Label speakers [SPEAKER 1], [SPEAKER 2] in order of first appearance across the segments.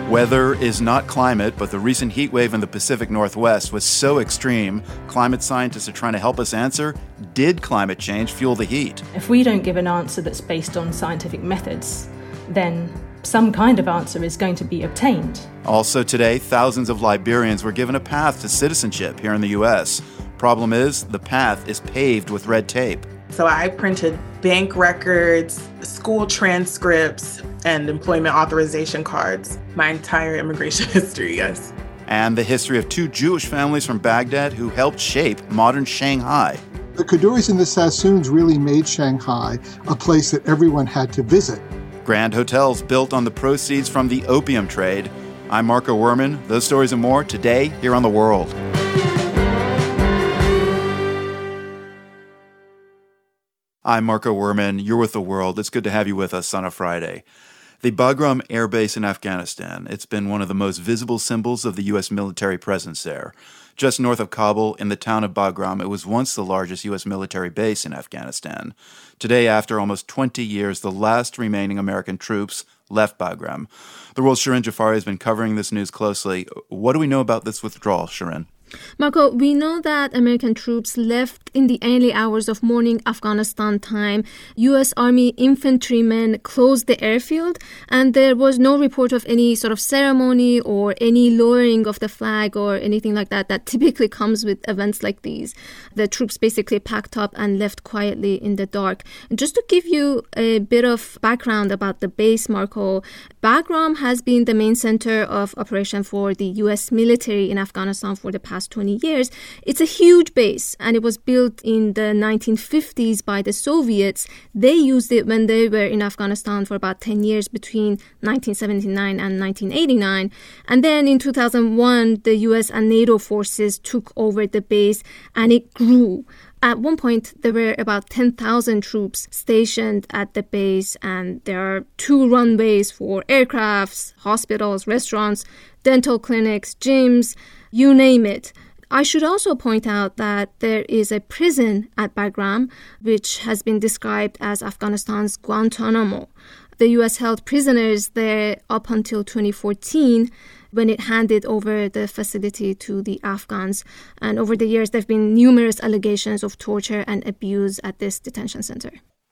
[SPEAKER 1] Weather is not climate, but the recent heat wave in the Pacific Northwest was so extreme, climate scientists are trying to help us answer, did climate change fuel the heat?
[SPEAKER 2] If we don't give an answer that's based on scientific methods, then some kind of answer is going to be obtained.
[SPEAKER 1] Also today, thousands of Liberians were given a path to citizenship here in the U.S. Problem is, the path is paved with red tape.
[SPEAKER 3] So I printed bank records, school transcripts, and employment authorization cards. My entire immigration history, yes.
[SPEAKER 1] And the history of two Jewish families from Baghdad who helped shape modern Shanghai.
[SPEAKER 4] The Kaduris and the Sassoons really made Shanghai a place that everyone had to visit.
[SPEAKER 1] Grand hotels built on the proceeds from the opium trade. I'm Marco Werman. Those stories and more today here on The World. I'm Marco Werman. You're with The World. It's good to have you with us on a Friday. The Bagram Air Base in Afghanistan. It's been one of the most visible symbols of the U.S. military presence there. Just north of Kabul, in the town of Bagram, it was once the largest U.S. military base in Afghanistan. Today, after almost 20 years, the last remaining American troops left Bagram. The World's Shirin Jafari has been covering this news closely. What do we know about this withdrawal, Shirin?
[SPEAKER 5] Marco, we know that American troops left in the early hours of morning Afghanistan time. U.S. Army infantrymen closed the airfield, and there was no report of any sort of ceremony or any lowering of the flag or anything like that typically comes with events like these. The troops basically packed up and left quietly in the dark. And just to give you a bit of background about the base, Marco, Bagram has been the main center of operation for the U.S. military in Afghanistan for the past 20 years. It's a huge base, and it was built in the 1950s by the Soviets. They used it when they were in Afghanistan for about 10 years between 1979 and 1989. And then in 2001, the US and NATO forces took over the base, and it grew. At one point, there were about 10,000 troops stationed at the base, and there are 2 runways for aircrafts, hospitals, restaurants, dental clinics, gyms, you name it. I should also point out that there is a prison at Bagram, which has been described as Afghanistan's Guantanamo. The U.S. held prisoners there up until 2014, when it handed over the facility to the Afghans. And over the years, there have been numerous allegations of torture and abuse at this detention center.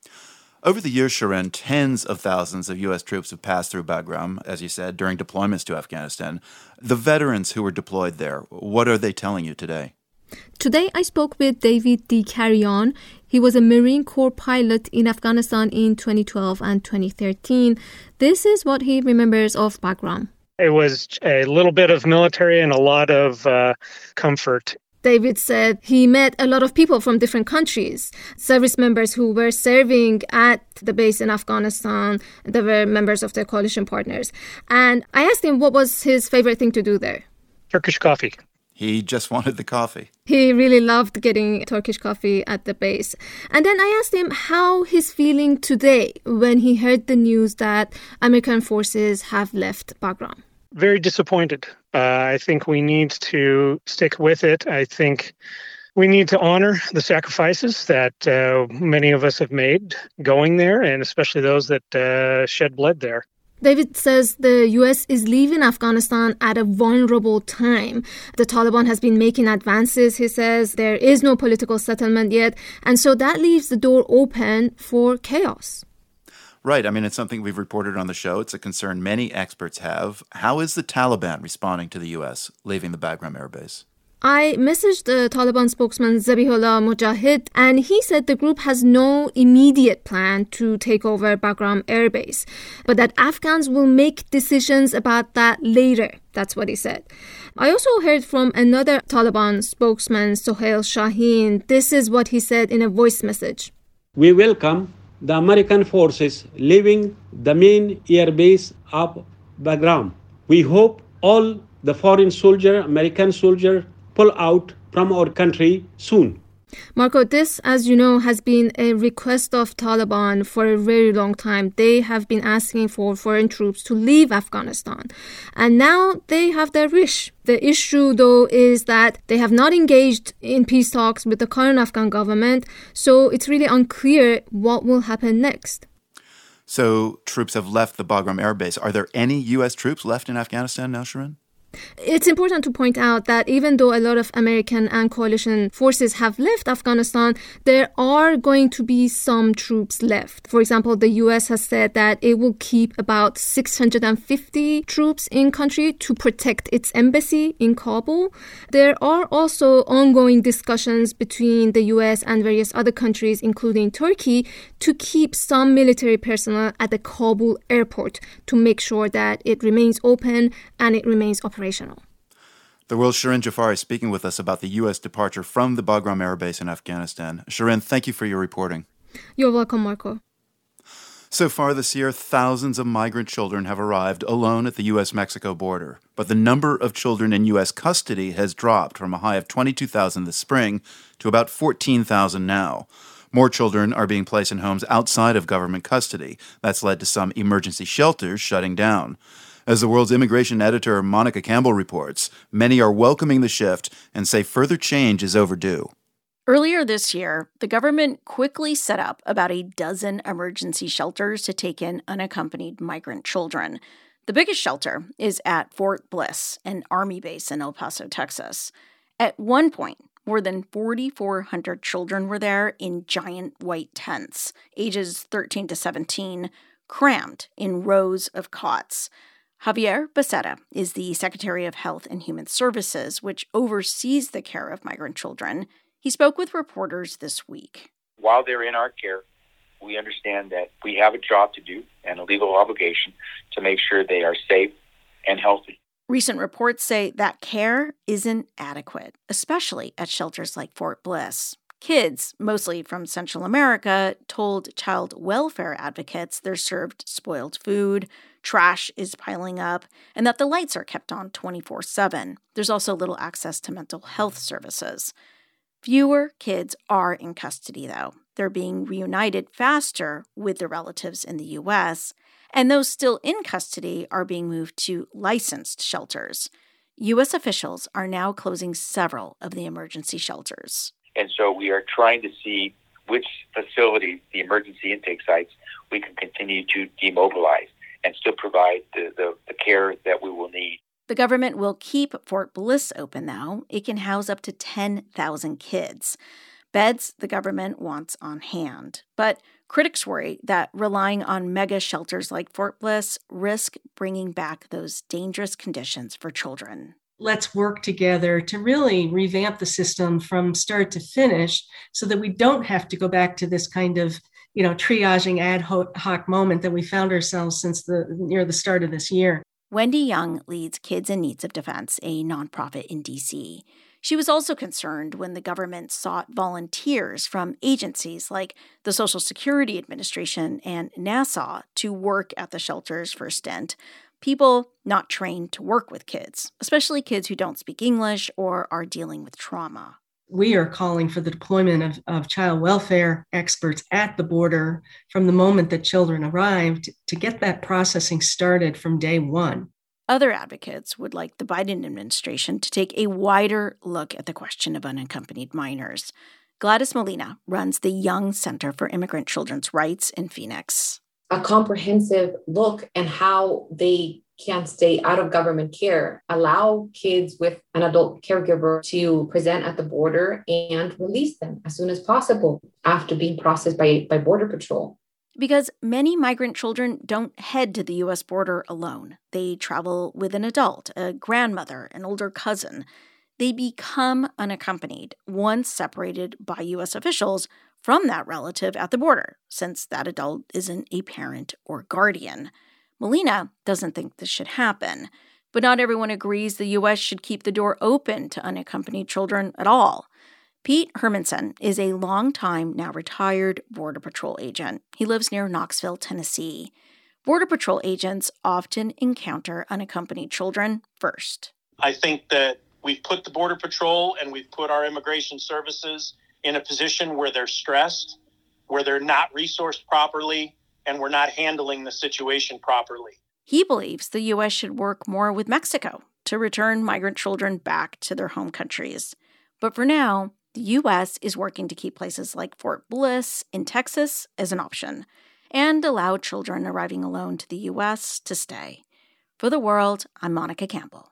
[SPEAKER 1] Over the years, Shirin, tens of thousands of U.S. troops have passed through Bagram, as you said, during deployments to Afghanistan. The veterans who were deployed there, what are they telling you today?
[SPEAKER 5] Today, I spoke with David D. Carrion. He was a Marine Corps pilot in Afghanistan in 2012 and 2013. This is what he remembers of Bagram.
[SPEAKER 6] It was a little bit of military and a lot of comfort.
[SPEAKER 5] David said he met a lot of people from different countries, service members who were serving at the base in Afghanistan. They were members of the coalition partners. And I asked him what was his favorite thing to do there.
[SPEAKER 6] Turkish coffee.
[SPEAKER 1] He just wanted the coffee.
[SPEAKER 5] He really loved getting Turkish coffee at the base. And then I asked him how he's feeling today when he heard the news that American forces have left Bagram.
[SPEAKER 6] Very disappointed. I think we need to stick with it. I think we need to honor the sacrifices that many of us have made going there, and especially those that shed blood there.
[SPEAKER 5] David says the U.S. is leaving Afghanistan at a vulnerable time. The Taliban has been making advances, he says. There is no political settlement yet. And so that leaves the door open for chaos.
[SPEAKER 1] Right. I mean, it's something we've reported on the show. It's a concern many experts have. How is the Taliban responding to the U.S. leaving the Bagram Air Base?
[SPEAKER 5] I messaged the Taliban spokesman Zabihullah Mujahid, and he said the group has no immediate plan to take over Bagram Air Base, but that Afghans will make decisions about that later. That's what he said. I also heard from another Taliban spokesman, Sohail Shaheen. This is what he said in a voice message.
[SPEAKER 7] We welcome the American forces leaving the main air base of Bagram. We hope all the foreign soldier, American soldier, pull out from our country soon.
[SPEAKER 5] Marco, this, as you know, has been a request of Taliban for a very long time. They have been asking for foreign troops to leave Afghanistan. And now they have their wish. The issue, though, is that they have not engaged in peace talks with the current Afghan government. So it's really unclear what will happen next.
[SPEAKER 1] So troops have left the Bagram Air Base. Are there any U.S. troops left in Afghanistan now, Shirin?
[SPEAKER 5] It's important to point out that even though a lot of American and coalition forces have left Afghanistan, there are going to be some troops left. For example, the U.S. has said that it will keep about 650 troops in country to protect its embassy in Kabul. There are also ongoing discussions between the U.S. and various other countries, including Turkey, to keep some military personnel at the Kabul airport to make sure that it remains open and it remains operational.
[SPEAKER 1] The world's Shirin Jafari speaking with us about the U.S. departure from the Bagram Air Base in Afghanistan. Shirin, thank you for your reporting.
[SPEAKER 5] You're welcome, Marco.
[SPEAKER 1] So far this year, thousands of migrant children have arrived alone at the U.S.-Mexico border. But the number of children in U.S. custody has dropped from a high of 22,000 this spring to about 14,000 now. More children are being placed in homes outside of government custody. That's led to some emergency shelters shutting down. As the world's immigration editor Monica Campbell reports, many are welcoming the shift and say further change is overdue.
[SPEAKER 8] Earlier this year, the government quickly set up about a dozen emergency shelters to take in unaccompanied migrant children. The biggest shelter is at Fort Bliss, an Army base in El Paso, Texas. At one point, more than 4,400 children were there in giant white tents, ages 13 to 17, crammed in rows of cots. Javier Becerra is the Secretary of Health and Human Services, which oversees the care of migrant children. He spoke with reporters this week.
[SPEAKER 9] While they're in our care, we understand that we have a job to do and a legal obligation to make sure they are safe and healthy.
[SPEAKER 8] Recent reports say that care isn't adequate, especially at shelters like Fort Bliss. Kids, mostly from Central America, told child welfare advocates they're served spoiled food, trash is piling up, and that the lights are kept on 24/7. There's also little access to mental health services. Fewer kids are in custody, though. They're being reunited faster with their relatives in the U.S., and those still in custody are being moved to licensed shelters. U.S. officials are now closing several of the emergency shelters.
[SPEAKER 9] And so we are trying to see which facilities, the emergency intake sites, we can continue to demobilize and still provide the care that we will need.
[SPEAKER 8] The government will keep Fort Bliss open, though. It can house up to 10,000 kids. Beds the government wants on hand. But critics worry that relying on mega shelters like Fort Bliss risk bringing back those dangerous conditions for children.
[SPEAKER 10] Let's work together to really revamp the system from start to finish so that we don't have to go back to this kind of, triaging ad hoc moment that we found ourselves since near the start of this year.
[SPEAKER 8] Wendy Young leads Kids in Need of Defense, a nonprofit in D.C. She was also concerned when the government sought volunteers from agencies like the Social Security Administration and NASA to work at the shelters for a stint. People not trained to work with kids, especially kids who don't speak English or are dealing with trauma.
[SPEAKER 10] We are calling for the deployment of child welfare experts at the border from the moment that children arrived to get that processing started from day one.
[SPEAKER 8] Other advocates would like the Biden administration to take a wider look at the question of unaccompanied minors. Gladys Molina runs the Young Center for Immigrant Children's Rights in Phoenix.
[SPEAKER 11] A comprehensive look at how they can stay out of government care, allow kids with an adult caregiver to present at the border and release them as soon as possible after being processed by Border Patrol.
[SPEAKER 8] Because many migrant children don't head to the U.S. border alone. They travel with an adult, a grandmother, an older cousin. They become unaccompanied once separated by U.S. officials from that relative at the border, since that adult isn't a parent or guardian. Molina doesn't think this should happen, but not everyone agrees the U.S. should keep the door open to unaccompanied children at all. Pete Hermanson is a longtime, now retired Border Patrol agent. He lives near Knoxville, Tennessee. Border Patrol agents often encounter unaccompanied children first.
[SPEAKER 12] I think that we've put the Border Patrol and we've put our immigration services in a position where they're stressed, where they're not resourced properly, and we're not handling the situation properly.
[SPEAKER 8] He believes the U.S. should work more with Mexico to return migrant children back to their home countries. But for now, the U.S. is working to keep places like Fort Bliss in Texas as an option. and allow children arriving alone to the U.S. to stay. For The World, I'm Monica Campbell.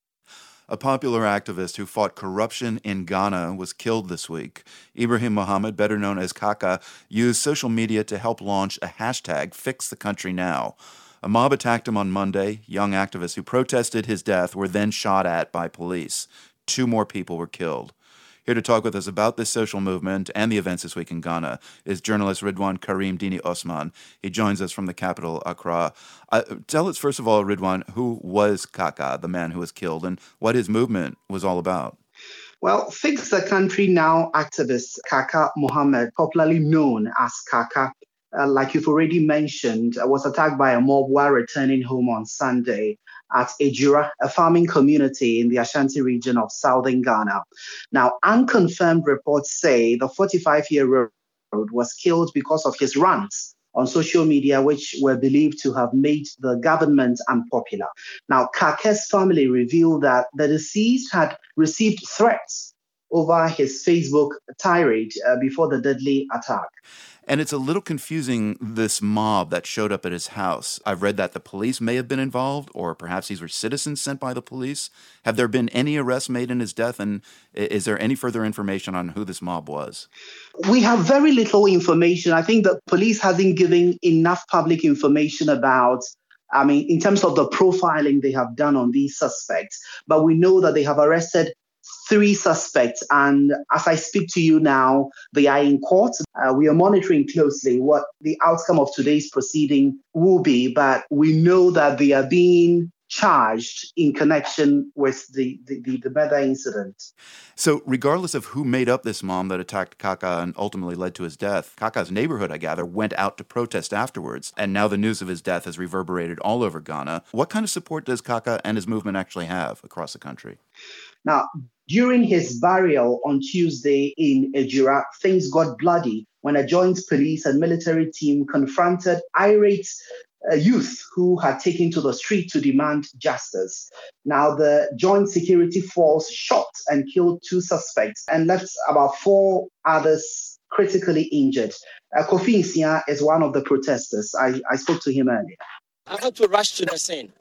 [SPEAKER 1] A popular activist who fought corruption in Ghana was killed this week. Ibrahim Muhammad, better known as Kaka, used social media to help launch a hashtag, Fix the Country Now. A mob attacked him on Monday. Young activists who protested his death were then shot at by police. 2 more people were killed. Here to talk with us about this social movement and the events this week in Ghana is journalist Ridwan Karim Dini Osman. He joins us from the capital, Accra. Tell us, first of all, Ridwan, who was Kaka, the man who was killed, and what his movement was all about?
[SPEAKER 13] Well, Fix the Country Now activist Kaka Muhammad, popularly known as Kaka, like you've already mentioned, was attacked by a mob while returning home on Sunday at Ejura, a farming community in the Ashanti region of southern Ghana. Now, unconfirmed reports say the 45-year-old was killed because of his rants on social media, which were believed to have made the government unpopular. Now, Kaka's family revealed that the deceased had received threats over his Facebook tirade before the deadly attack.
[SPEAKER 1] And it's a little confusing, this mob that showed up at his house. I've read that the police may have been involved, or perhaps these were citizens sent by the police. Have there been any arrests made in his death, and is there any further information on who this mob was?
[SPEAKER 13] We have very little information. I think the police hasn't given enough public information about, in terms of the profiling they have done on these suspects. But we know that they have arrested 3 suspects, and as I speak to you now, they are in court. We are monitoring closely what the outcome of today's proceeding will be, but we know that they are being charged in connection with the murder incident.
[SPEAKER 1] So regardless of who made up this mob that attacked Kaka and ultimately led to his death, Kaka's neighborhood, I gather, went out to protest afterwards, and now the news of his death has reverberated all over Ghana. What kind of support does Kaka and his movement actually have across the country?
[SPEAKER 13] Now, during his burial on Tuesday in Ejura, things got bloody when a joint police and military team confronted irate youth who had taken to the street to demand justice. Now, the joint security force shot and killed 2 suspects and left about 4 others critically injured. Kofi Nsia is one of the protesters. I spoke to him earlier.
[SPEAKER 14] I had to rush to the scene.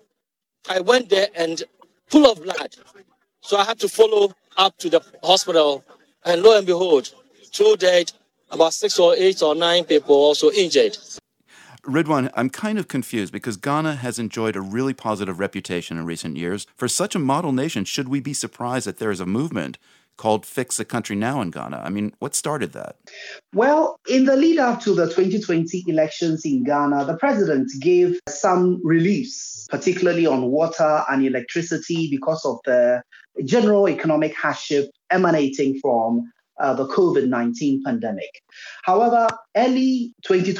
[SPEAKER 14] I went there and full of blood. So I had to follow up to the hospital, and lo and behold, 2 dead, about 6 or 8 or 9 people also injured.
[SPEAKER 1] Ridwan, I'm kind of confused because Ghana has enjoyed a really positive reputation in recent years. For such a model nation, should we be surprised that there is a movement called Fix the Country Now in Ghana? What started that?
[SPEAKER 13] Well, in the lead up to the 2020 elections in Ghana, the president gave some reliefs, particularly on water and electricity, because of the general economic hardship emanating from the COVID-19 pandemic. However, early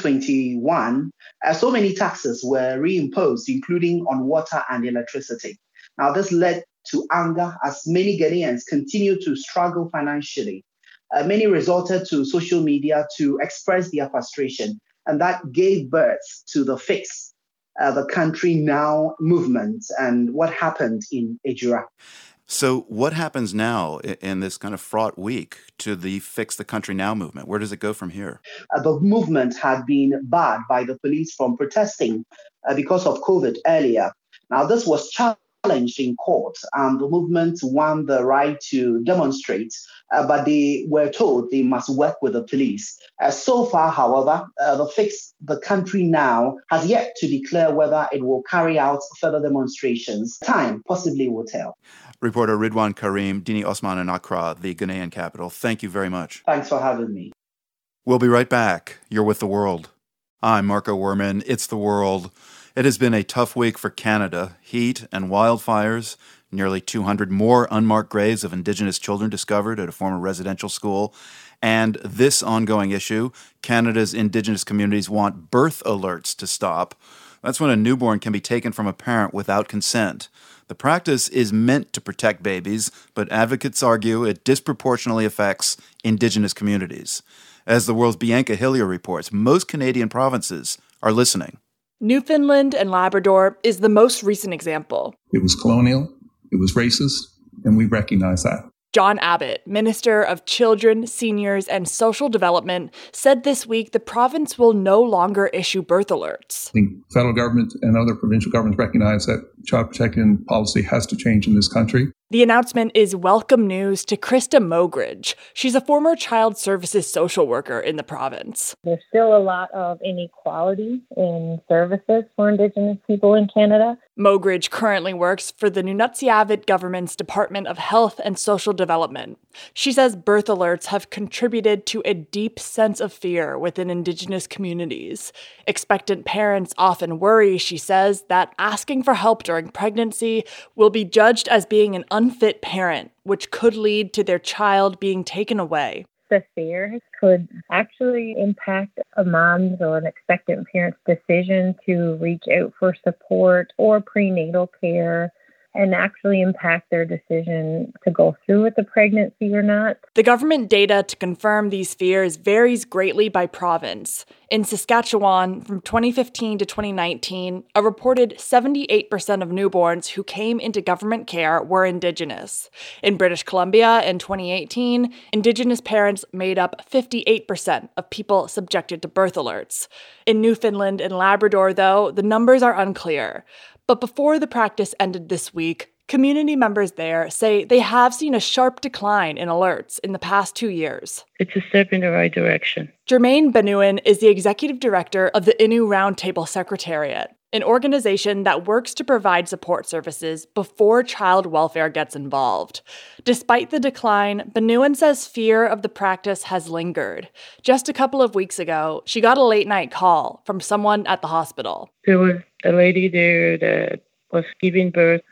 [SPEAKER 13] 2021, so many taxes were reimposed, including on water and electricity. Now, this led to anger as many Ghanaians continue to struggle financially. Many resorted to social media to express their frustration, and that gave birth to the Fix the Country Now movement and what happened in Ejura.
[SPEAKER 1] So what happens now in this kind of fraught week to the Fix the Country Now movement? Where does it go from here?
[SPEAKER 13] The movement had been barred by the police from protesting because of COVID earlier. Now, this was challenged in court, and the movement won the right to demonstrate, but they were told they must work with the police. So far, however, the Fix the Country Now has yet to declare whether it will carry out further demonstrations. Time possibly will tell.
[SPEAKER 1] Reporter Ridwan Karim Dini Osman in Accra, the Ghanaian capital. Thank you very much.
[SPEAKER 13] Thanks for having me.
[SPEAKER 1] We'll be right back. You're with The World. I'm Marco Werman. It's The World. It has been a tough week for Canada. Heat and wildfires, nearly 200 more unmarked graves of Indigenous children discovered at a former residential school, and this ongoing issue, Canada's Indigenous communities want birth alerts to stop. That's when a newborn can be taken from a parent without consent. The practice is meant to protect babies, but advocates argue it disproportionately affects Indigenous communities. As The World's Bianca Hillier reports, most Canadian provinces are listening.
[SPEAKER 15] Newfoundland and Labrador is the most recent example.
[SPEAKER 16] It was colonial, it was racist, and we recognize that.
[SPEAKER 15] John Abbott, Minister of Children, Seniors, and Social Development, said this week the province will no longer issue birth alerts.
[SPEAKER 16] I think federal government and other provincial governments recognize that child protection policy has to change in this country.
[SPEAKER 15] The announcement is welcome news to Krista Mogridge. She's a former child services social worker in the province.
[SPEAKER 17] There's still a lot of inequality in services for Indigenous people in Canada.
[SPEAKER 15] Mogridge currently works for the Nunatsiavut government's Department of Health and Social Development. She says birth alerts have contributed to a deep sense of fear within Indigenous communities. Expectant parents often worry, she says, that asking for help during pregnancy will be judged as being an unfit parent, which could lead to their child being taken away.
[SPEAKER 17] The fear could actually impact a mom's or an expectant parent's decision to reach out for support or prenatal care, and actually impact their decision to go through with the pregnancy or not.
[SPEAKER 15] The government data to confirm these fears varies greatly by province. In Saskatchewan, from 2015 to 2019, a reported 78% of newborns who came into government care were Indigenous. In British Columbia, in 2018, Indigenous parents made up 58% of people subjected to birth alerts. In Newfoundland and Labrador, though, the numbers are unclear. But before the practice ended this week, community members there say they have seen a sharp decline in alerts in the past 2 years.
[SPEAKER 18] It's a step in the right direction.
[SPEAKER 15] Jermaine Benuin is the executive director of the Innu Roundtable Secretariat, an organization that works to provide support services before child welfare gets involved. Despite the decline, Benuin says fear of the practice has lingered. Just a couple of weeks ago, she got a late-night call from someone at the hospital.
[SPEAKER 18] There was a lady there that was giving birth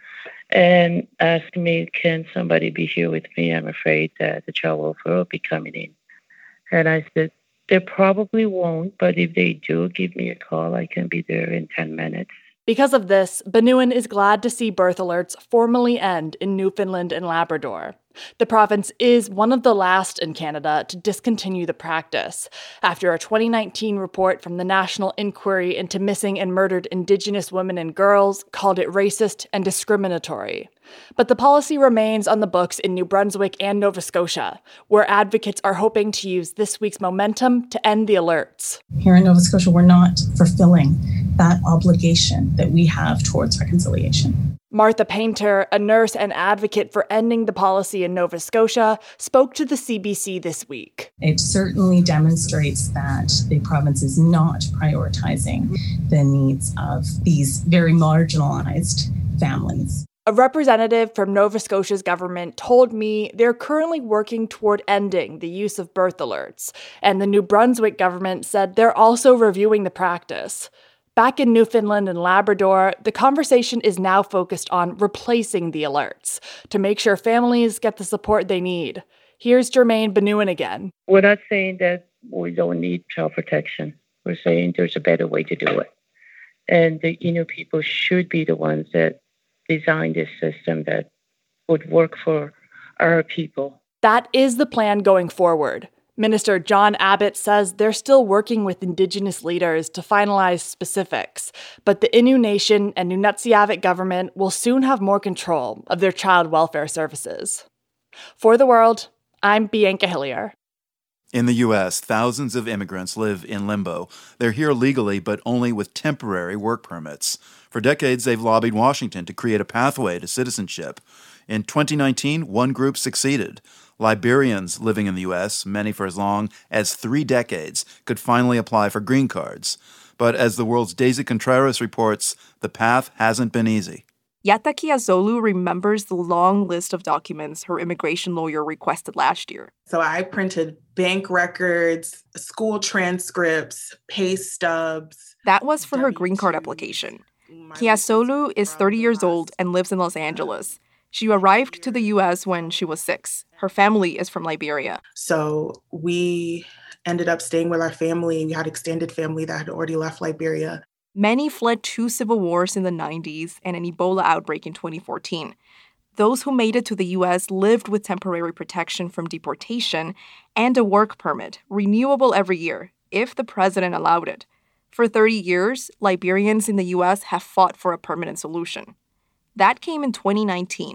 [SPEAKER 18] and asked me, can somebody be here with me? I'm afraid that the child welfare will be coming in. And I said, they probably won't, but if they do, give me a call. I can be there in 10 minutes.
[SPEAKER 15] Because of this, Benuin is glad to see birth alerts formally end in Newfoundland and Labrador. The province is one of the last in Canada to discontinue the practice, after a 2019 report from the National Inquiry into Missing and Murdered Indigenous Women and Girls called it racist and discriminatory. But the policy remains on the books in New Brunswick and Nova Scotia, where advocates are hoping to use this week's momentum to end the alerts.
[SPEAKER 19] Here in Nova Scotia, we're not fulfilling that obligation that we have towards reconciliation.
[SPEAKER 15] Martha Painter, a nurse and advocate for ending the policy in Nova Scotia, spoke to the CBC this week.
[SPEAKER 19] It certainly demonstrates that the province is not prioritizing the needs of these very marginalized families.
[SPEAKER 15] A representative from Nova Scotia's government told me they're currently working toward ending the use of birth alerts, and the New Brunswick government said they're also reviewing the practice. Back in Newfoundland and Labrador, the conversation is now focused on replacing the alerts to make sure families get the support they need. Here's Jermaine Benuin again.
[SPEAKER 18] We're not saying that we don't need child protection. We're saying there's a better way to do it. And the Innu people should be the ones that design this system that would work for our people.
[SPEAKER 15] That is the plan going forward. Minister John Abbott says they're still working with Indigenous leaders to finalize specifics, but the Innu Nation and Nunatsiavut government will soon have more control of their child welfare services. For The World, I'm Bianca Hillier.
[SPEAKER 1] In the U.S., thousands of immigrants live in limbo. They're here legally, but only with temporary work permits. For decades, they've lobbied Washington to create a pathway to citizenship. In 2019, one group succeeded. Liberians living in the U.S., many for as long as 3 decades, could finally apply for green cards. But as the world's Daisy Contreras reports, the path hasn't been easy.
[SPEAKER 20] Yata Kiazolu remembers the long list of documents her immigration lawyer requested last year.
[SPEAKER 3] So I printed bank records, school transcripts, pay stubs.
[SPEAKER 20] That was for her green card application. Kiazolu is 30 years old and lives in Los Angeles. She arrived to the U.S. when she was 6. Her family is from Liberia.
[SPEAKER 3] So we ended up staying with our family. We had extended family that had already left Liberia.
[SPEAKER 20] Many fled 2 civil wars in the 90s and an Ebola outbreak in 2014. Those who made it to the U.S. lived with temporary protection from deportation and a work permit, renewable every year, if the president allowed it. For 30 years, Liberians in the U.S. have fought for a permanent solution. That came in 2019,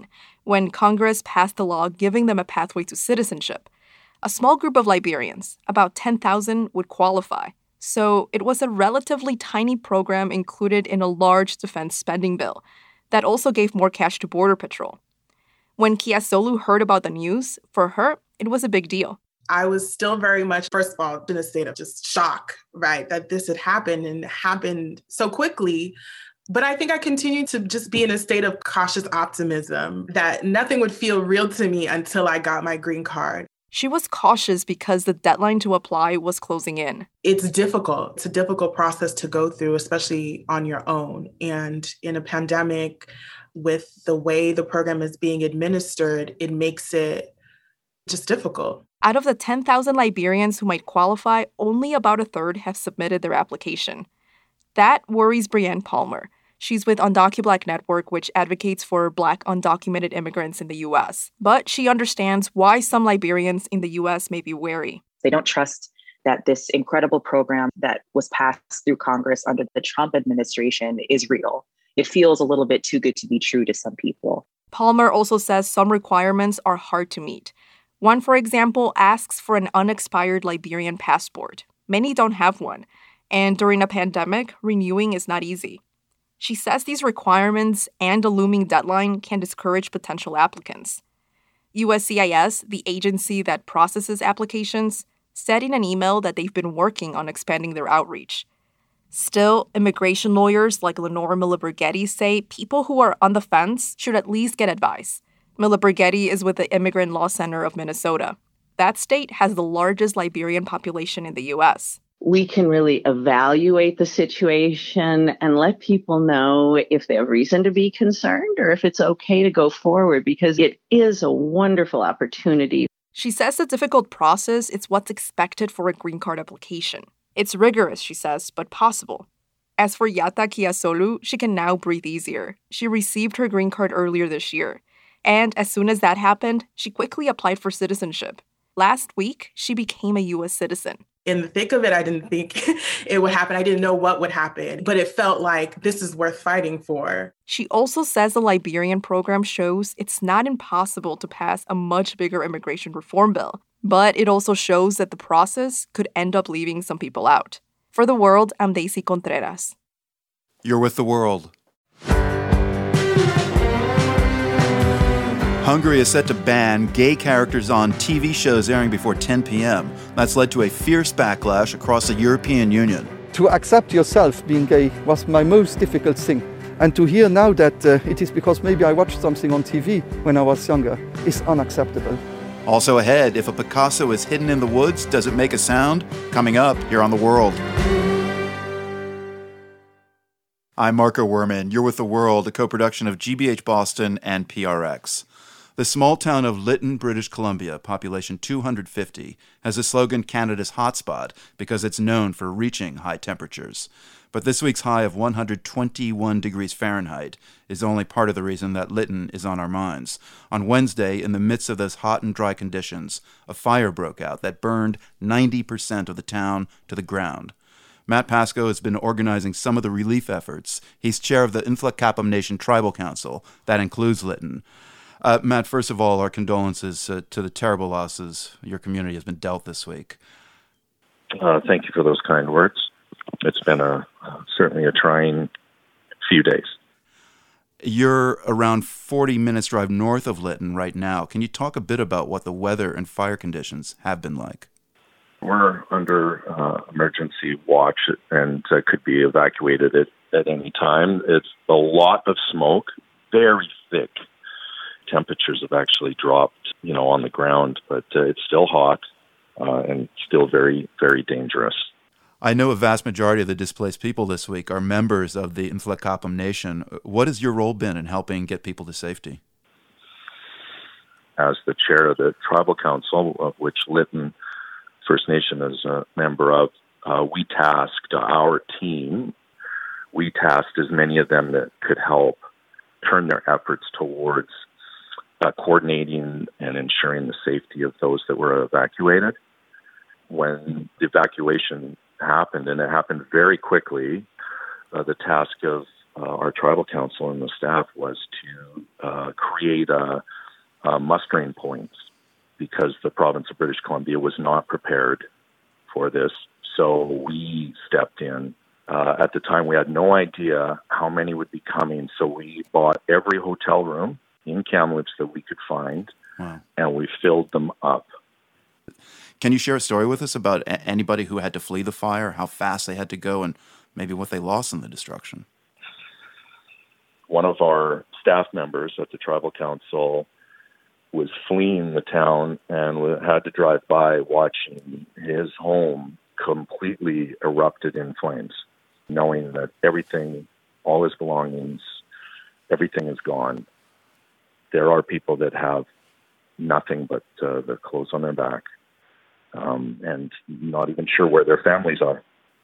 [SPEAKER 20] when Congress passed the law giving them a pathway to citizenship. A small group of Liberians, about 10,000, would qualify. So it was a relatively tiny program included in a large defense spending bill that also gave more cash to Border Patrol. When Keazolu heard about the news, for her, it was a big deal.
[SPEAKER 3] I was still very much, first of all, in a state of just shock, right, that this had happened and happened so quickly. But I think I continued to just be in a state of cautious optimism that nothing would feel real to me until I got my green card.
[SPEAKER 20] She was cautious because the deadline to apply was closing in.
[SPEAKER 3] It's difficult. It's a difficult process to go through, especially on your own. And in a pandemic, with the way the program is being administered, it makes it just difficult.
[SPEAKER 20] Out of the 10,000 Liberians who might qualify, only about a third have submitted their application. That worries Brienne Palmer. She's with UndocuBlack Network, which advocates for Black undocumented immigrants in the U.S. But she understands why some Liberians in the U.S. may be wary.
[SPEAKER 21] They don't trust that this incredible program that was passed through Congress under the Trump administration is real. It feels a little bit too good to be true to some people.
[SPEAKER 20] Palmer also says some requirements are hard to meet. One, for example, asks for an unexpired Liberian passport. Many don't have one, and during a pandemic, renewing is not easy. She says these requirements and a looming deadline can discourage potential applicants. USCIS, the agency that processes applications, said in an email that they've been working on expanding their outreach. Still, immigration lawyers like Lenore Miller-Brigetti say people who are on the fence should at least get advice. Miller-Brigetti is with the Immigrant Law Center of Minnesota. That state has the largest Liberian population in the U.S.
[SPEAKER 22] We can really evaluate the situation and let people know if they have reason to be concerned or if it's okay to go forward, because it is a wonderful opportunity.
[SPEAKER 20] She says the difficult process is what's expected for a green card application. It's rigorous, she says, but possible. As for Yata Keazolu, she can now breathe easier. She received her green card earlier this year. And as soon as that happened, she quickly applied for citizenship. Last week, she became a U.S. citizen.
[SPEAKER 3] In the thick of it, I didn't think it would happen. I didn't know what would happen, but it felt like this is worth fighting for.
[SPEAKER 20] She also says the Liberian program shows it's not impossible to pass a much bigger immigration reform bill, but it also shows that the process could end up leaving some people out. For The World, I'm Daisy Contreras.
[SPEAKER 1] You're with The World. Hungary is set to ban gay characters on TV shows airing before 10 p.m. That's led to a fierce backlash across the European Union.
[SPEAKER 23] To accept yourself being gay was my most difficult thing. And to hear now that it is because maybe I watched something on TV when I was younger is unacceptable.
[SPEAKER 1] Also ahead, if a Picasso is hidden in the woods, does it make a sound? Coming up here on The World. I'm Marco Werman. You're with The World, a co-production of GBH Boston and PRX. The small town of Lytton, British Columbia, population 250, has a slogan Canada's hotspot because it's known for reaching high temperatures. But this week's high of 121 degrees Fahrenheit is only part of the reason that Lytton is on our minds. On Wednesday, in the midst of those hot and dry conditions, a fire broke out that burned 90% of the town to the ground. Matt Pascoe has been organizing some of the relief efforts. He's chair of the Nhlaka'pam Nation Tribal Council. That includes Lytton. Matt, first of all, our condolences to the terrible losses your community has been dealt this week.
[SPEAKER 24] Thank you for those kind words. It's been certainly a trying few days.
[SPEAKER 1] You're around 40 minutes drive north of Lytton right now. Can you talk a bit about what the weather and fire conditions have been like?
[SPEAKER 24] We're under emergency watch and could be evacuated at any time. It's a lot of smoke, very thick. Temperatures have actually dropped, on the ground, but it's still hot and still very, very dangerous.
[SPEAKER 1] I know a vast majority of the displaced people this week are members of the Nhlaka'pam Nation. What has your role been in helping get people to safety?
[SPEAKER 24] As the chair of the Tribal Council, of which Lytton First Nation is a member of, we tasked our team, as many of them that could help turn their efforts towards coordinating and ensuring the safety of those that were evacuated. When the evacuation happened, and it happened very quickly, the task of our tribal council and the staff was to create a mustering points because the province of British Columbia was not prepared for this. So we stepped in. At the time, we had no idea how many would be coming. So we bought every hotel room in Kamloops that we could find, and we filled them up.
[SPEAKER 1] Can you share a story with us about anybody who had to flee the fire, how fast they had to go, and maybe what they lost in the destruction?
[SPEAKER 24] One of our staff members at the Tribal Council was fleeing the town and had to drive by watching his home completely erupted in flames, knowing that everything, all his belongings, everything is gone. There are people that have nothing but the clothes on their back, and not even sure where their families are.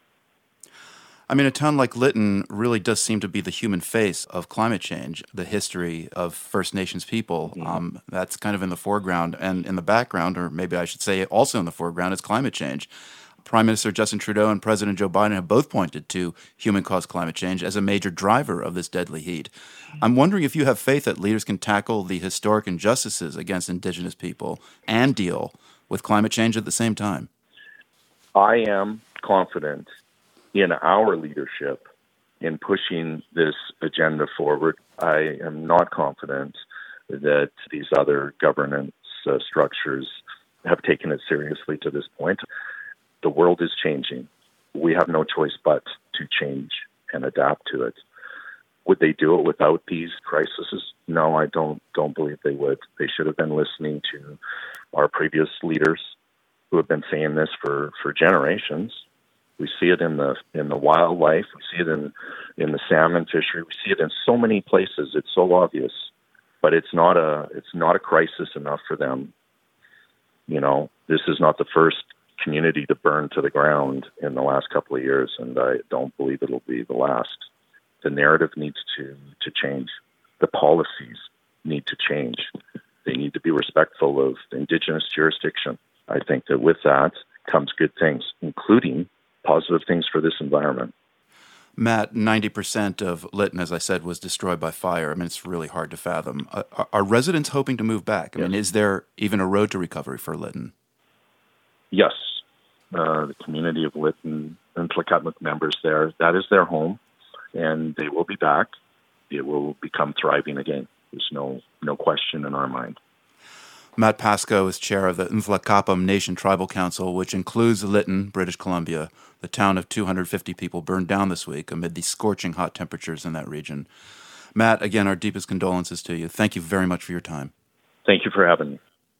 [SPEAKER 1] I mean, a town like Lytton really does seem to be the human face of climate change, the history of First Nations people. That's kind of in the foreground, and in the background, or maybe I should say also in the foreground, is climate change. Prime Minister Justin Trudeau and President Joe Biden have both pointed to human-caused climate change as a major driver of this deadly heat. I'm wondering if you have faith that leaders can tackle the historic injustices against Indigenous people and deal with climate change at the same time.
[SPEAKER 24] I am confident in our leadership in pushing this agenda forward. I am not confident that these other governance structures have taken it seriously to this point. The world is changing. We have no choice but to change and adapt to it. Would they do it without these crises? No, I don't believe they would. They should have been listening to our previous leaders who have been saying this for generations. We see it in the wildlife. We see it in the salmon fishery. We see it in so many places. It's so obvious, but it's not a crisis enough for them. You know, this is not the first community to burn to the ground in the last couple of years, and I don't believe it'll be the last. The narrative needs to change. The policies need to change. They need to be respectful of Indigenous jurisdiction. I think that with that comes good things, including positive things for this environment.
[SPEAKER 1] Matt, 90% of Lytton, as I said, was destroyed by fire. I mean, it's really hard to fathom. Are residents hoping to move back? I mean, is there even a road to recovery for Lytton?
[SPEAKER 24] Yes. The community of Lytton and Tlakatmuk members there, that is their home, and they will be back. It will become thriving again. There's no question in our mind.
[SPEAKER 1] Matt Pascoe is chair of the Ntlaka'pam Nation Tribal Council, which includes Lytton, British Columbia. The town of 250 people burned down this week amid the scorching hot temperatures in that region. Matt, again, our deepest condolences to you. Thank you very much for your time.
[SPEAKER 24] Thank you for having me.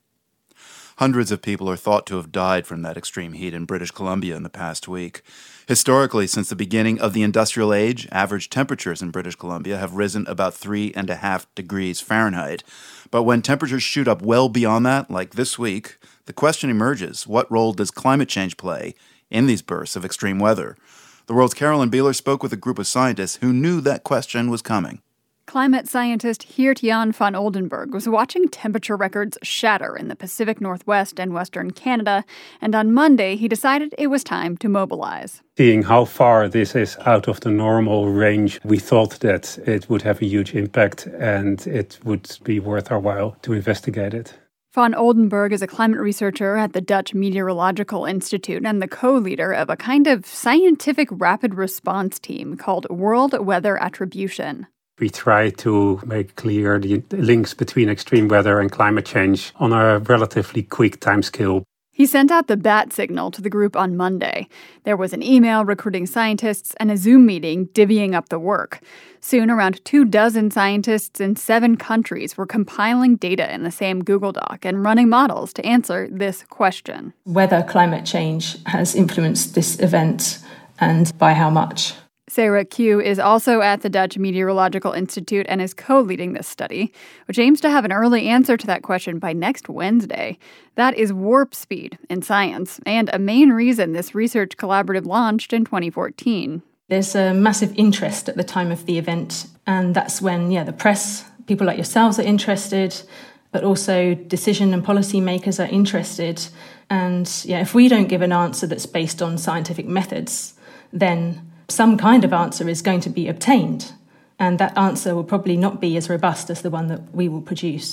[SPEAKER 1] Hundreds of people are thought to have died from that extreme heat in British Columbia in the past week. Historically, since the beginning of the industrial age, average temperatures in British Columbia have risen about 3.5 degrees Fahrenheit. But when temperatures shoot up well beyond that, like this week, the question emerges, what role does climate change play in these bursts of extreme weather? The World's Carolyn Beeler spoke with a group of scientists who knew that question was coming.
[SPEAKER 2] Climate scientist Geert-Jan van Oldenburg was watching temperature records shatter in the Pacific Northwest and Western Canada, and on Monday he decided it was time to mobilize.
[SPEAKER 4] Seeing how far this is out of the normal range, we thought that it would have a huge impact and it would be worth our while to investigate it.
[SPEAKER 2] Van Oldenburg is a climate researcher at the Dutch Meteorological Institute and the co-leader of a kind of scientific rapid response team called World Weather Attribution.
[SPEAKER 4] We try to make clear the links between extreme weather and climate change on a relatively quick timescale.
[SPEAKER 2] He sent out the bat signal to the group on Monday. There was an email recruiting scientists and a Zoom meeting divvying up the work. Soon, around 24 scientists in 7 countries were compiling data in the same Google Doc and running models to answer this question.
[SPEAKER 6] Whether climate change has influenced this event and by how much.
[SPEAKER 2] Sarah Q is also at the Dutch Meteorological Institute and is co-leading this study, which aims to have an early answer to that question by next Wednesday. That is warp speed in science, and a main reason this research collaborative launched in 2014.
[SPEAKER 6] There's a massive interest at the time of the event, and that's when, the press, people like yourselves are interested, but also decision and policy makers are interested. And if we don't give an answer that's based on scientific methods, then some kind of answer is going to be obtained, and that answer will probably not be as robust as the one that we will produce.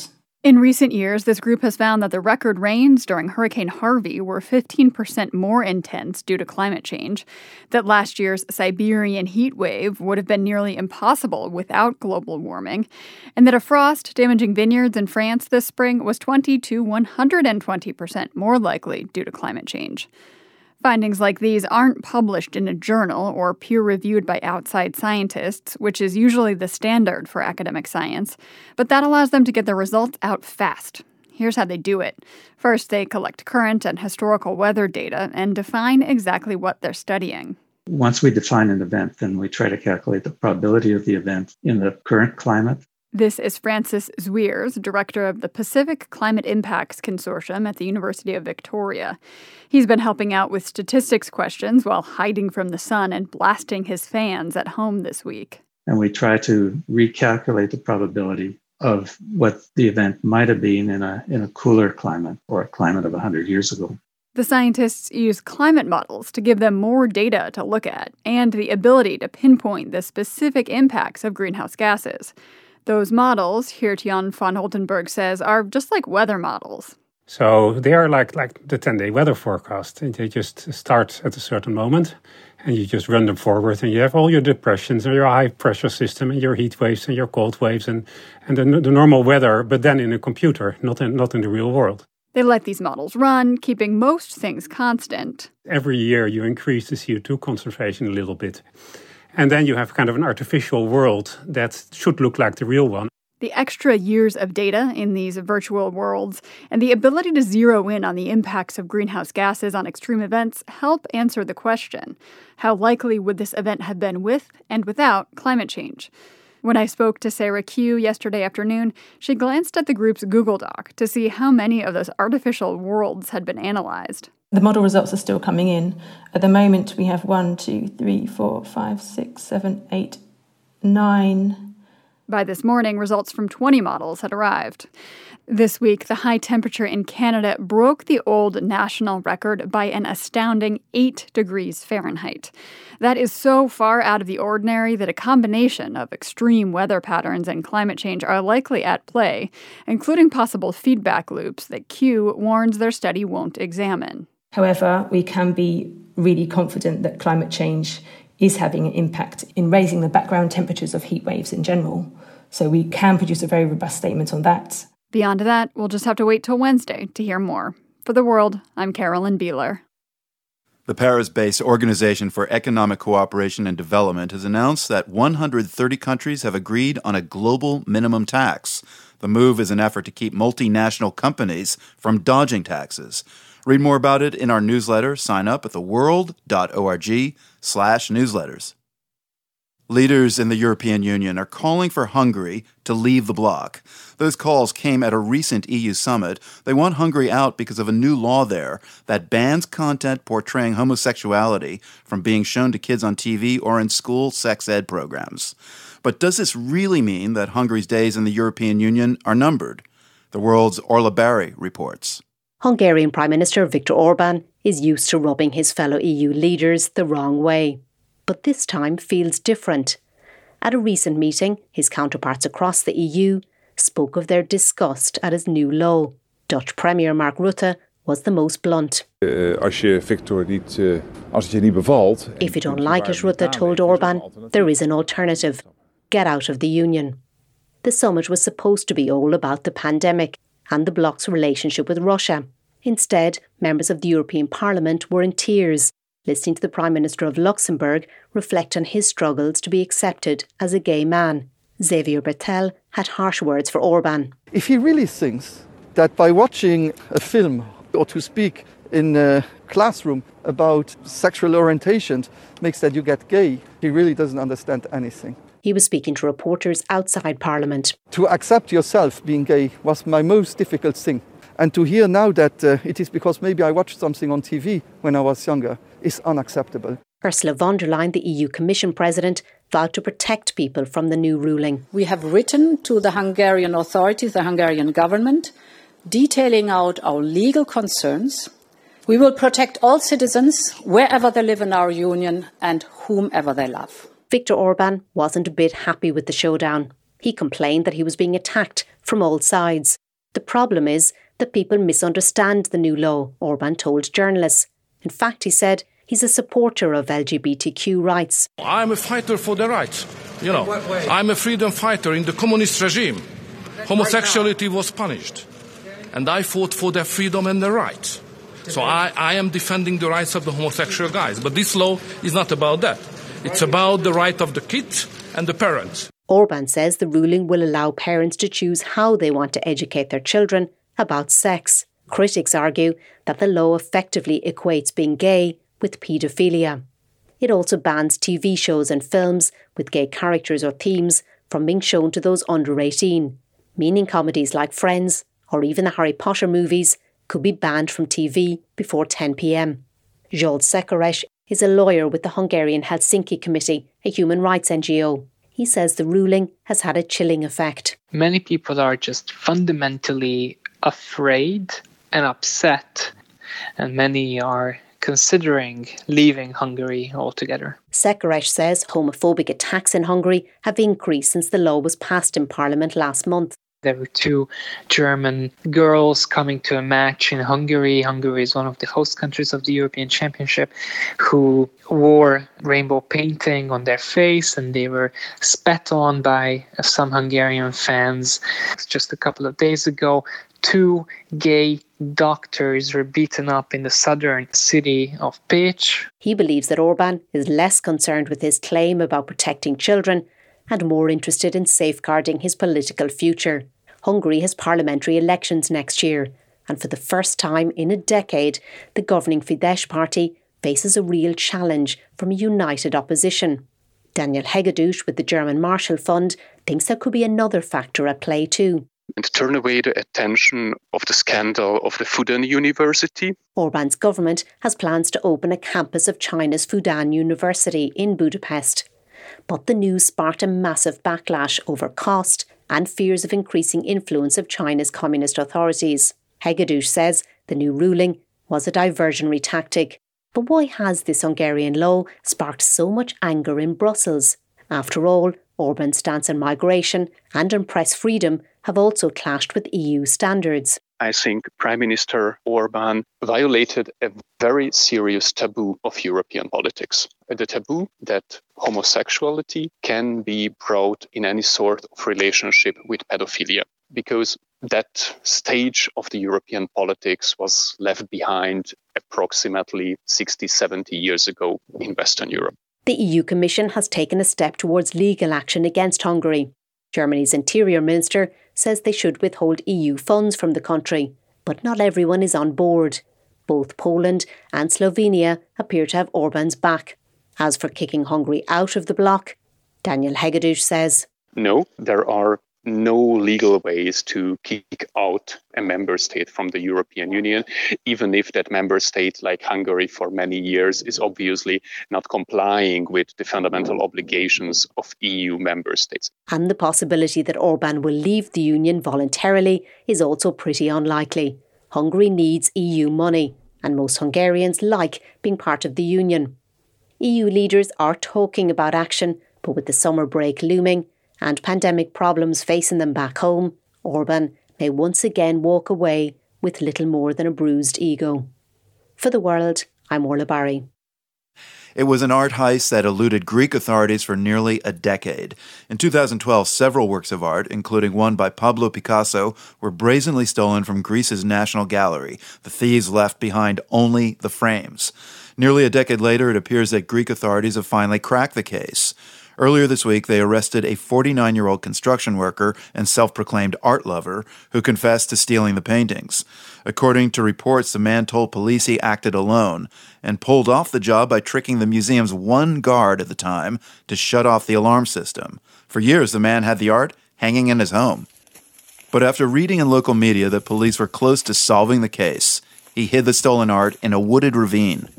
[SPEAKER 2] In recent years, this group has found that the record rains during Hurricane Harvey were 15% more intense due to climate change, that last year's Siberian heat wave would have been nearly impossible without global warming, and that a frost damaging vineyards in France this spring was 20 to 120% more likely due to climate change. Findings like these aren't published in a journal or peer-reviewed by outside scientists, which is usually the standard for academic science, but that allows them to get their results out fast. Here's how they do it. First, they collect current and historical weather data and define exactly what they're studying.
[SPEAKER 5] Once we define an event, then we try to calculate the probability of the event in the current climate.
[SPEAKER 2] This is Francis Zwiers, director of the Pacific Climate Impacts Consortium at the University of Victoria. He's been helping out with statistics questions while hiding from the sun and blasting his fans at home this week.
[SPEAKER 5] And we try to recalculate the probability of what the event might have been in a cooler climate or a climate of 100 years ago.
[SPEAKER 2] The scientists use climate models to give them more data to look at and the ability to pinpoint the specific impacts of greenhouse gases. Those models, Geert-Jan van Holtenberg says, are just like weather models.
[SPEAKER 4] So they are like the 10-day weather forecast. And they just start at a certain moment, and you just run them forward, and you have all your depressions and your high-pressure system and your heat waves and your cold waves and the normal weather, but then in a computer, not in the real world.
[SPEAKER 2] They let these models run, keeping most things constant.
[SPEAKER 4] Every year you increase the CO2 concentration a little bit. And then you have kind of an artificial world that should look like the real one.
[SPEAKER 2] The extra years of data in these virtual worlds and the ability to zero in on the impacts of greenhouse gases on extreme events help answer the question, how likely would this event have been with and without climate change? When I spoke to Sarah Q yesterday afternoon, she glanced at the group's Google Doc to see how many of those artificial worlds had been analyzed.
[SPEAKER 6] The model results are still coming in. At the moment, we have 1, 2, 3, 4, 5, 6, 7, 8, 9.
[SPEAKER 2] By this morning, results from 20 models had arrived. This week, the high temperature in Canada broke the old national record by an astounding 8 degrees Fahrenheit. That is so far out of the ordinary that a combination of extreme weather patterns and climate change are likely at play, including possible feedback loops that Q warns their study won't examine.
[SPEAKER 6] However, we can be really confident that climate change is having an impact in raising the background temperatures of heat waves in general. So we can produce a very robust statement on that.
[SPEAKER 2] Beyond that, we'll just have to wait till Wednesday to hear more. For The World, I'm Carolyn Beeler.
[SPEAKER 1] The Paris-based Organization for Economic Cooperation and Development has announced that 130 countries have agreed on a global minimum tax. The move is an effort to keep multinational companies from dodging taxes. Read more about it in our newsletter. Sign up at theworld.org/newsletters. Leaders in the European Union are calling for Hungary to leave the bloc. Those calls came at a recent EU summit. They want Hungary out because of a new law there that bans content portraying homosexuality from being shown to kids on TV or in school sex ed programs. But does this really mean that Hungary's days in the European Union are numbered? The World's Orla Barry reports.
[SPEAKER 7] Hungarian Prime Minister Viktor Orbán is used to rubbing his fellow EU leaders the wrong way. But this time feels different. At a recent meeting, his counterparts across the EU spoke of their disgust at his new law. Dutch Premier Mark Rutte was the most blunt.
[SPEAKER 9] If you
[SPEAKER 7] don't like it, Rutte told Orbán, there is an alternative. Get out of the union. The summit was supposed to be all about the pandemic and the bloc's relationship with Russia. Instead, members of the European Parliament were in tears, listening to the Prime Minister of Luxembourg reflect on his struggles to be accepted as a gay man. Xavier Bettel had harsh words for Orbán.
[SPEAKER 23] If he really thinks that by watching a film or to speak in a classroom about sexual orientation makes that you get gay, he really doesn't understand anything.
[SPEAKER 7] He was speaking to reporters outside Parliament.
[SPEAKER 23] To accept yourself being gay was my most difficult thing. And to hear now that it is because maybe I watched something on TV when I was younger is unacceptable.
[SPEAKER 7] Ursula von der Leyen, the EU Commission President, vowed to protect people from the new ruling.
[SPEAKER 10] We have written to the Hungarian authorities, the Hungarian government, detailing out our legal concerns. We will protect all citizens wherever they live in our union and whomever they love.
[SPEAKER 7] Viktor Orbán wasn't a bit happy with the showdown. He complained that he was being attacked from all sides. The problem is that people misunderstand the new law, Orban told journalists. In fact, he said he's a supporter of LGBTQ rights.
[SPEAKER 8] I'm a fighter for the rights. I'm a freedom fighter in the communist regime. Homosexuality was punished. And I fought for their freedom and their rights. So I am defending the rights of the homosexual guys. But this law is not about that. It's about the right of the kids and the parents.
[SPEAKER 7] Orban says the ruling will allow parents to choose how they want to educate their children about sex. Critics argue that the law effectively equates being gay with paedophilia. It also bans TV shows and films with gay characters or themes from being shown to those under 18, meaning comedies like Friends or even the Harry Potter movies could be banned from TV before 10 p.m. Zsolt Szekeres is a lawyer with the Hungarian Helsinki Committee, a human rights NGO. He says the ruling has had a chilling effect.
[SPEAKER 9] Many people are just fundamentally afraid and upset, and many are considering leaving Hungary altogether.
[SPEAKER 7] Szekeres says homophobic attacks in Hungary have increased since the law was passed in Parliament last month.
[SPEAKER 9] There were 2 German girls coming to a match in Hungary. Hungary is one of the host countries of the European Championship, who wore rainbow painting on their face, and they were spat on by some Hungarian fans. Just a couple of days ago, 2 gay doctors were beaten up in the southern city of Pécs.
[SPEAKER 7] He believes that Orban is less concerned with his claim about protecting children and more interested in safeguarding his political future. Hungary has parliamentary elections next year, and for the first time in a decade, the governing Fidesz party faces a real challenge from a united opposition. Daniel Hegedus with the German Marshall Fund thinks there could be another factor at play too.
[SPEAKER 11] And to turn away the attention of the scandal of the Fudan University.
[SPEAKER 7] Orban's government has plans to open a campus of China's Fudan University in Budapest. But the news sparked a massive backlash over cost and fears of increasing influence of China's communist authorities. Hegedus says the new ruling was a diversionary tactic. But why has this Hungarian law sparked so much anger in Brussels? After all, Orban's stance on migration and on press freedom have also clashed with EU standards.
[SPEAKER 11] I think Prime Minister Orban violated a very serious taboo of European politics. The taboo that homosexuality can be brought in any sort of relationship with pedophilia, because that stage of the European politics was left behind approximately 60, 70 years ago in Western Europe.
[SPEAKER 7] The EU Commission has taken a step towards legal action against Hungary. Germany's Interior Minister says they should withhold EU funds from the country, but not everyone is on board. Both Poland and Slovenia appear to have Orban's back. As for kicking Hungary out of the bloc, Daniel Hegedus says,
[SPEAKER 11] no, there are no legal ways to kick out a member state from the European Union, even if that member state, like Hungary for many years, is obviously not complying with the fundamental obligations of EU member states.
[SPEAKER 7] And the possibility that Orban will leave the Union voluntarily is also pretty unlikely. Hungary needs EU money, and most Hungarians like being part of the Union. EU leaders are talking about action, but with the summer break looming and pandemic problems facing them back home, Orban may once again walk away with little more than a bruised ego. For The World, I'm Orla Barry.
[SPEAKER 1] It was an art heist that eluded Greek authorities for nearly a decade. In 2012, several works of art, including one by Pablo Picasso, were brazenly stolen from Greece's National Gallery. The thieves left behind only the frames. Nearly a decade later, it appears that Greek authorities have finally cracked the case. Earlier this week, they arrested a 49-year-old construction worker and self-proclaimed art lover who confessed to stealing the paintings. According to reports, the man told police he acted alone and pulled off the job by tricking the museum's one guard at the time to shut off the alarm system. For years, the man had the art hanging in his home. But after reading in local media that police were close to solving the case, he hid the stolen art in a wooded ravine.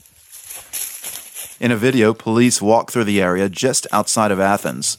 [SPEAKER 1] In a video, police walk through the area just outside of Athens.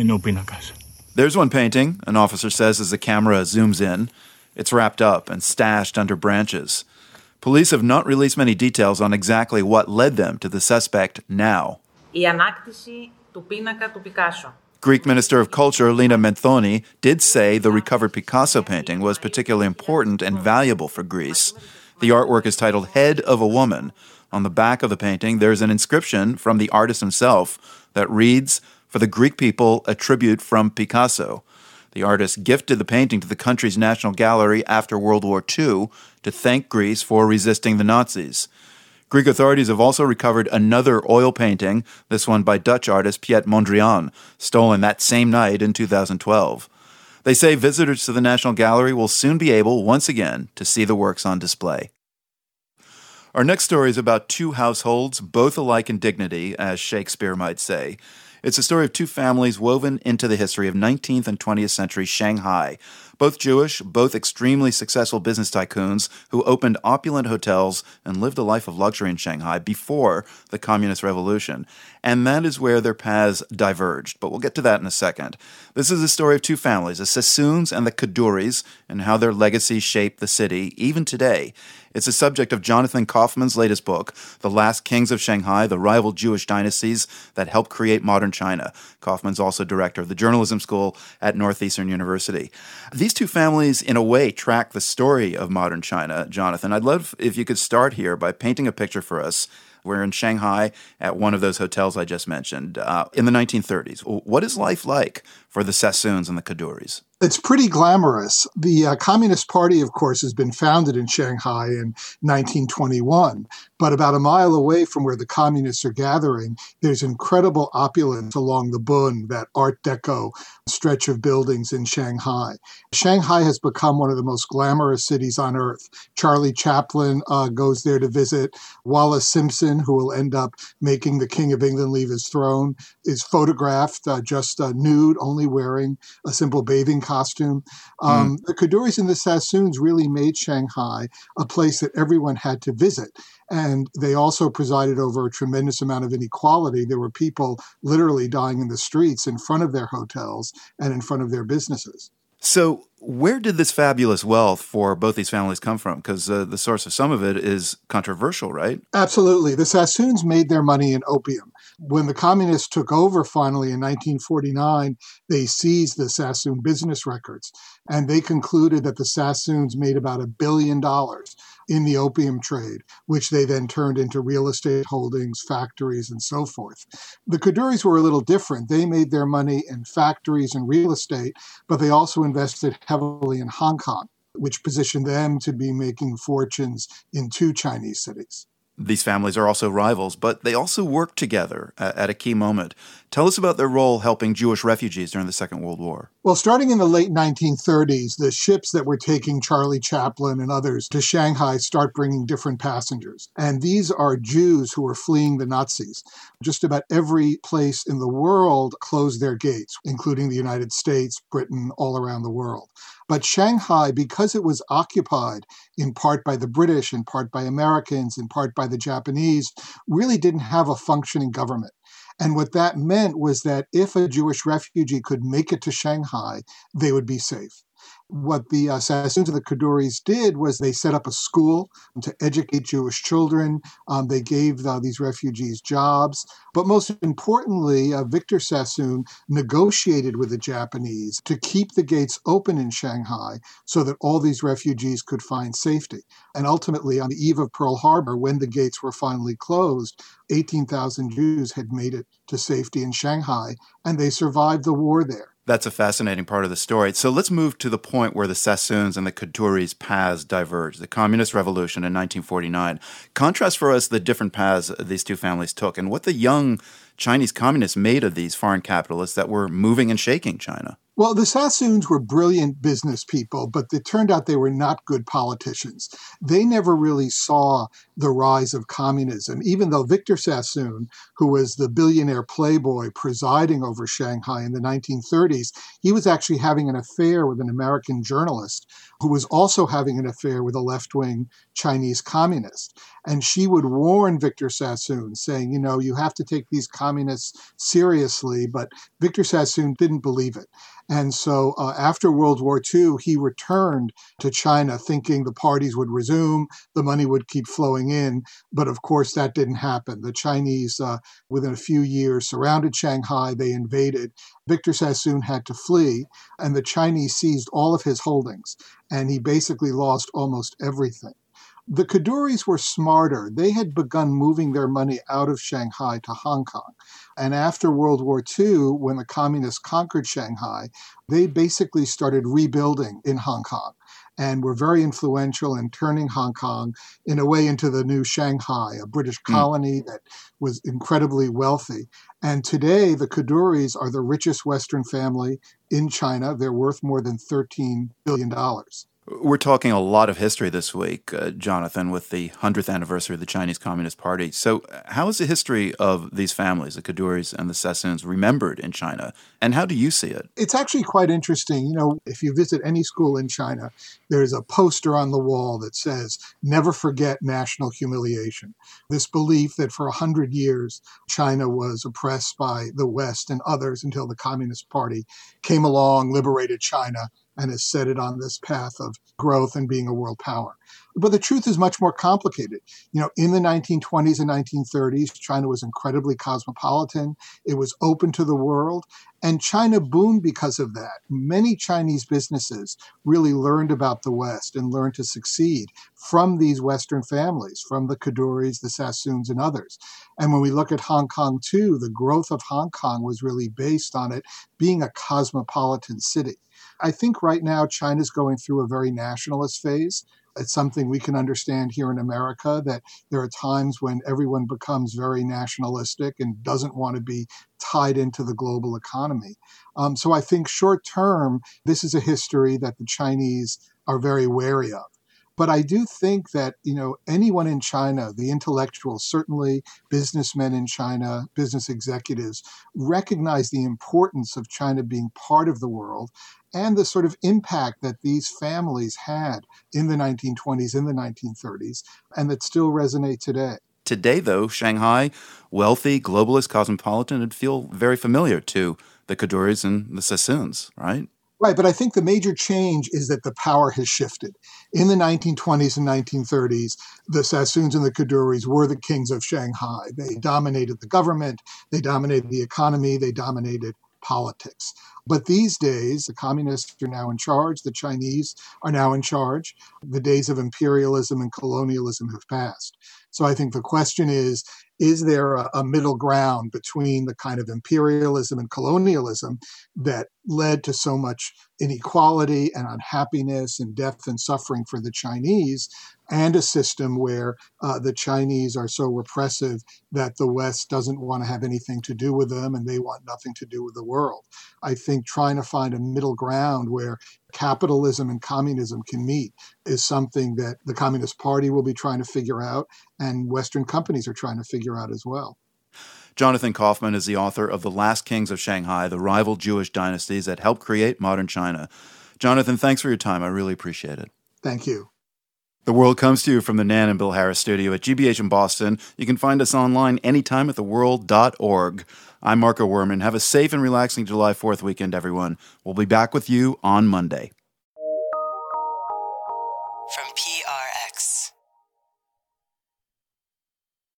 [SPEAKER 1] There's one painting, an officer says as the camera zooms in. It's wrapped up and stashed under branches. Police have not released many details on exactly what led them to the suspect now. Greek Minister of Culture Lina Menthoni did say the recovered Picasso painting was particularly important and valuable for Greece. The artwork is titled Head of a Woman. On the back of the painting, there's an inscription from the artist himself that reads, "For the Greek people, a tribute from Picasso." The artist gifted the painting to the country's National Gallery after World War II to thank Greece for resisting the Nazis. Greek authorities have also recovered another oil painting, this one by Dutch artist Piet Mondrian, stolen that same night in 2012. They say visitors to the National Gallery will soon be able, once again, to see the works on display. Our next story is about two households, both alike in dignity, as Shakespeare might say. It's a story of two families woven into the history of 19th and 20th century Shanghai. Both Jewish, both extremely successful business tycoons who opened opulent hotels and lived a life of luxury in Shanghai before the Communist Revolution. And that is where their paths diverged. But we'll get to that in a second. This is a story of two families, the Sassoons and the Kaduris, and how their legacies shape the city, even today. It's the subject of Jonathan Kaufman's latest book, The Last Kings of Shanghai, the rival Jewish dynasties that helped create modern China. Kaufman's also director of the journalism school at Northeastern University. These two families, in a way, track the story of modern China. Jonathan, I'd love if you could start here by painting a picture for us. We're in Shanghai at one of those hotels I just mentioned in the 1930s. What is life like for the Sassoons and the Kaduris?
[SPEAKER 12] It's pretty glamorous. The Communist Party, of course, has been founded in Shanghai in 1921. But about a mile away from where the communists are gathering, there's incredible opulence along the Bund, that Art Deco stretch of buildings in Shanghai. Shanghai has become one of the most glamorous cities on earth. Charlie Chaplin goes there to visit. Wallace Simpson, who will end up making the King of England leave his throne, is photographed just nude, only wearing a simple bathing costume. The Kaduris and the Sassoons really made Shanghai a place that everyone had to visit. And they also presided over a tremendous amount of inequality. There were people literally dying in the streets in front of their hotels and in front of their businesses.
[SPEAKER 1] So where did this fabulous wealth for both these families come from? Because the source of some of it is controversial, right?
[SPEAKER 12] Absolutely. The Sassoons made their money in opium. When the communists took over finally in 1949, they seized the Sassoon business records, and they concluded that the Sassoons made about $1 billion in the opium trade, which they then turned into real estate holdings, factories, and so forth. The Kaduris were a little different. They made their money in factories and real estate, but they also invested heavily in Hong Kong, which positioned them to be making fortunes in two Chinese cities.
[SPEAKER 1] These families are also rivals, but they also work together at a key moment. Tell us about their role helping Jewish refugees during the Second World War.
[SPEAKER 12] Well, starting in the late 1930s, the ships that were taking Charlie Chaplin and others to Shanghai start bringing different passengers. And these are Jews who are fleeing the Nazis. Just about every place in the world closed their gates, including the United States, Britain, all around the world. But Shanghai, because it was occupied in part by the British, in part by Americans, in part by the Japanese, really didn't have a functioning government. And what that meant was that if a Jewish refugee could make it to Shanghai, they would be safe. What the Sassoons and the Kaduris did was they set up a school to educate Jewish children. They gave these refugees jobs. But most importantly, Victor Sassoon negotiated with the Japanese to keep the gates open in Shanghai so that all these refugees could find safety. And ultimately, on the eve of Pearl Harbor, when the gates were finally closed, 18,000 Jews had made it to safety in Shanghai, and they survived the war there.
[SPEAKER 1] That's a fascinating part of the story. So let's move to the point where the Sassoons and the Kaduris' paths diverge, the Communist Revolution in 1949. Contrast for us the different paths these two families took and what the young Chinese communists made of these foreign capitalists that were moving and shaking China.
[SPEAKER 12] Well, the Sassoons were brilliant business people, but it turned out they were not good politicians. They never really saw the rise of communism, even though Victor Sassoon, who was the billionaire playboy presiding over Shanghai in the 1930s, he was actually having an affair with an American journalist who was also having an affair with a left-wing Chinese communist. And she would warn Victor Sassoon, saying, you have to take these communists seriously. But Victor Sassoon didn't believe it. And so after World War II, he returned to China thinking the parties would resume, the money would keep flowing in. But of course, that didn't happen. The Chinese, within a few years, surrounded Shanghai. They invaded. Victor Sassoon had to flee, and the Chinese seized all of his holdings. And he basically lost almost everything. The Kaduris were smarter. They had begun moving their money out of Shanghai to Hong Kong. And after World War II, when the communists conquered Shanghai, they basically started rebuilding in Hong Kong and were very influential in turning Hong Kong in a way into the new Shanghai, a British colony that was incredibly wealthy. And today, the Kaduris are the richest Western family in China. They're worth more than $13 billion.
[SPEAKER 1] We're talking a lot of history this week, Jonathan, with the 100th anniversary of the Chinese Communist Party. So how is the history of these families, the Kaduris and the Sassoons, remembered in China? And how do you see it?
[SPEAKER 12] It's actually quite interesting. If you visit any school in China, there's a poster on the wall that says, "Never forget national humiliation." This belief that for 100 years, China was oppressed by the West and others until the Communist Party came along, liberated China, and has set it on this path of growth and being a world power. But the truth is much more complicated. In the 1920s and 1930s, China was incredibly cosmopolitan. It was open to the world, and China boomed because of that. Many Chinese businesses really learned about the West and learned to succeed from these Western families, from the Kaduris, the Sassoons, and others. And when we look at Hong Kong, too, the growth of Hong Kong was really based on it being a cosmopolitan city. I think right now China's going through a very nationalist phase. It's something we can understand here in America, that there are times when everyone becomes very nationalistic and doesn't want to be tied into the global economy. So I think short term, this is a history that the Chinese are very wary of. But I do think that, anyone in China, the intellectuals, certainly businessmen in China, business executives, recognize the importance of China being part of the world and the sort of impact that these families had in the 1920s, in the 1930s, and that still resonate today.
[SPEAKER 1] Today, though, Shanghai, wealthy, globalist, cosmopolitan, it'd feel very familiar to the Kaduris and the Sassoons, right?
[SPEAKER 12] Right, but I think the major change is that the power has shifted. In the 1920s and 1930s, the Sassoons and the Kaduris were the kings of Shanghai. They dominated the government, they dominated the economy, they dominated politics. But these days, the communists are now in charge, the Chinese are now in charge. The days of imperialism and colonialism have passed. So I think the question is there a middle ground between the kind of imperialism and colonialism that led to so much inequality and unhappiness and death and suffering for the Chinese, and a system where the Chinese are so repressive that the West doesn't want to have anything to do with them and they want nothing to do with the world? I think trying to find a middle ground where capitalism and communism can meet is something that the Communist Party will be trying to figure out, and Western companies are trying to figure out as well.
[SPEAKER 1] Jonathan Kaufman is the author of The Last Kings of Shanghai, the rival Jewish dynasties that helped create modern China. Jonathan, thanks for your time. I really appreciate it.
[SPEAKER 12] Thank you.
[SPEAKER 1] The World comes to you from the Nan and Bill Harris studio at GBH in Boston. You can find us online anytime at theworld.org. I'm Marco Werman. Have a safe and relaxing July 4th weekend, everyone. We'll be back with you on Monday.